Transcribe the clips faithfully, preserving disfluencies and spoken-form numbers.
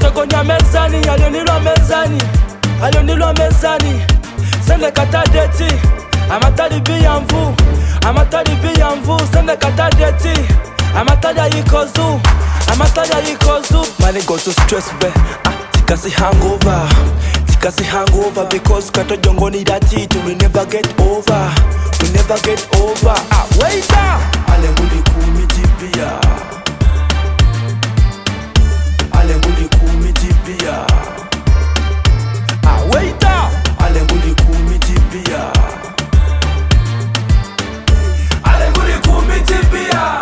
Katogonya mezani, alionilwa mezani, alionilwa mezani. Sende kata deti, amatali biyamvu, amatali biyamvu. Sende kata deti, amatali yikozu, amatali yikozu. Money go to stress be, ah, tikasi hangover, tikasi hangover. Because kato jongo ni dati, we never get over, we never get over. Ah, wait up. Ale nguli kumitipia, ale nguli kumitipia. Ah, wait up. Ale nguli kumitipia, ale nguli kumitipia.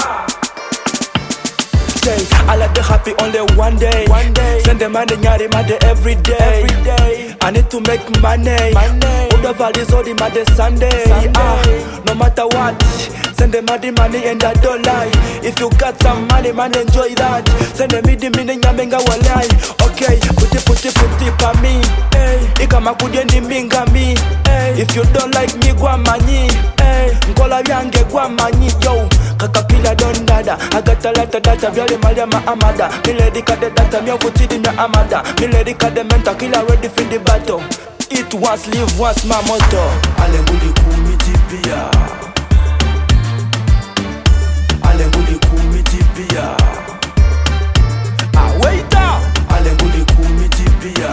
I let the happy only one day. One day. Send the money nyari made every day. Every day. I need to make money. Money. All the values all the made Sunday. Sunday. Ah, no matter what. Send the money money and I don't lie. If you got some money, man, enjoy that. Send the midi mini nyamenga walai. Okay, put it put it put it pa me. Hey, ikama kudiendi minga me. Hey, if you don't like me, gwa manyi. Hey, nkola byange gwa manyi yo. Kakapila don dada, I got a lot of data, vyale malia ma amada. Milady kade data, miya vutidi na amada. Milady kade mental, killer ready for the battle. Eat once, live once, my motto. Ale nguli kumitipia, ale nguli kumitipia. Ah, wait up. Ale nguli kumitipia,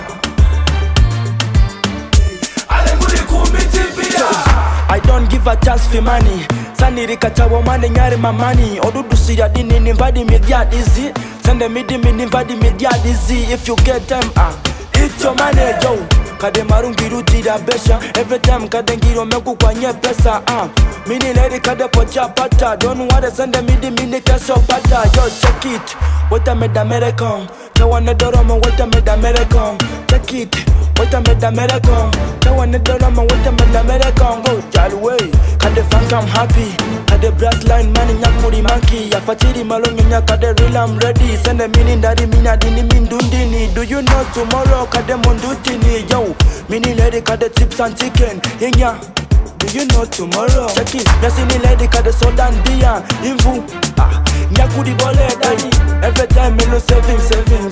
ale nguli kumitipia. I don't give a chance for money. Saniri kachawa mane nyari mamani. Odudu siya dini nivadi media dizzy. Sende midi mi nivadi media dizzy. If you get them, ah, it's your money, yo. Kade marungiru jida besha. Every time kade ngiro meku kwa nye pesa, ah. Mini lady kade pocha pata. Don't worry, sende midi mini keso pata. Yo, check it, wait a made American. Chawane doroma, wait a made American. Check it, wait a made American. Chawane doroma, wait a made American. Go, Jalway. Kade funk I'm happy, kade brass line mani nyakuri monkey. Ya fatiri malongi nya kade real I'm ready. Sende mini ndari mina dini mindundini. Do you know tomorrow kade mundutini. Yo, mini lady kade chips and chicken. Inya, do you know tomorrow? Check it, nasini lady kade soda and beer. Invu, ah, nyakuri bole daddy. Every time me no savings, savings.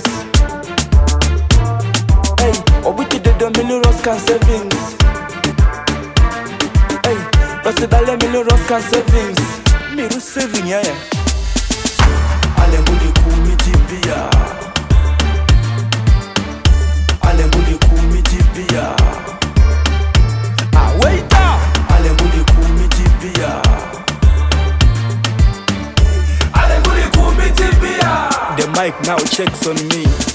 Hey, obuti de do mini roscan savings. Hey, Rossi dale mili roscan savings. Miru saving, yeah. Ale nguli kumitipia, ale nguli kumitipia. Ah, wait up. Ale nguli kumitipia, ale nguli kumitipia. The mic now checks on me.